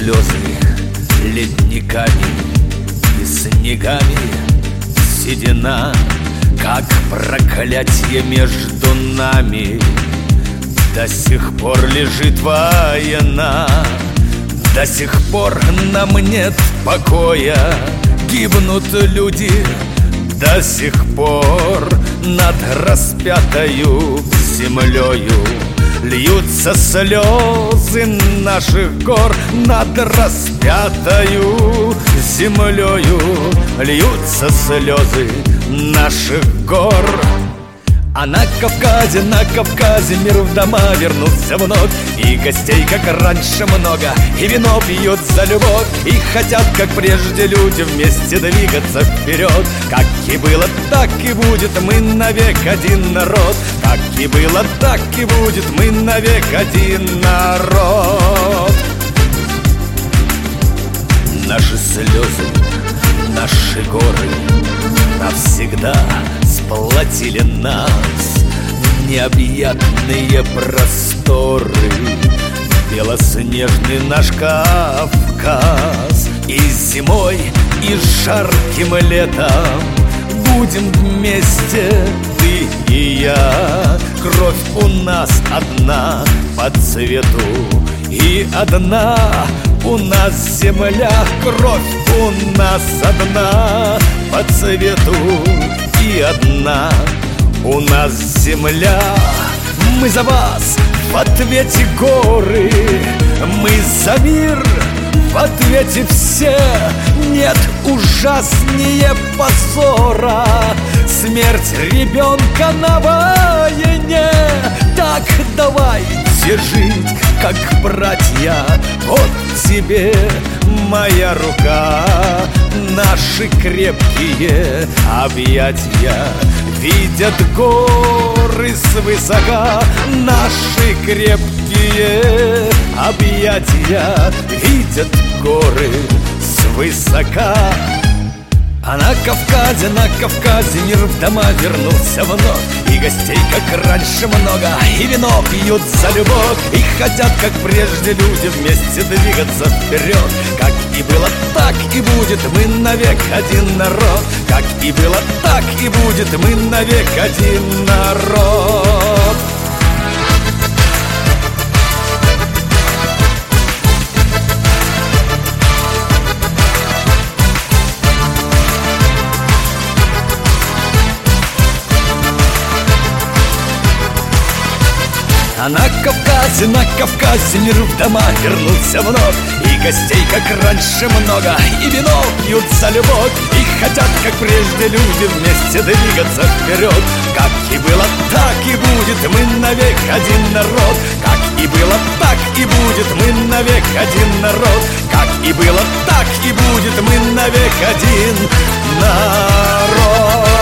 слезы ледниками и снегами, седина, как проклятие между нами. До сих пор лежит война, до сих пор нам нет покоя. Гибнут люди до сих пор над распятою землею. Льются слезы наших гор над распятою землею. Льются слезы наших гор. А на Кавказе мир в дома вернулся вновь. И гостей, как раньше, много, и вино пьют за любовь. И хотят, как прежде, люди вместе двигаться вперед. Как и было, так и будет, мы навек один народ. Как и было, так и будет, мы навек один народ. Наши слезы, наши горы навсегда сплотили нас в необъятные просторы. Белоснежный наш Кавказ, и зимой, и жарким летом будем вместе, ты и я. Кровь у нас одна по цвету, и одна у нас земля. Кровь у нас одна по цвету, и одна у нас земля. Мы за вас в ответе горы, мы за мир в ответе все. Нет ужаснее позора смерть ребенка на войне. Так давайте жить, как братья. Вот тебе моя рука, наши крепкие объятия видят горы свысока. Наши крепкие объятия видят горы свысока. А на Кавказе мир в дома вернулся вновь. И гостей, как раньше, много, и вино пьют за любовь. И хотят, как прежде, люди вместе двигаться вперед. Как и было, так и будет, мы навек один народ. Как и было, так и будет, мы навек один народ. А на Кавказе мир в дома вернулся вновь. И гостей, как раньше, много, и вино пьют за любовь. И хотят, как прежде, люди вместе двигаться вперед. Как и было, так и будет, мы навек один народ. Как и было, так и будет, мы навек один народ. Как и было, так и будет, мы навек один народ.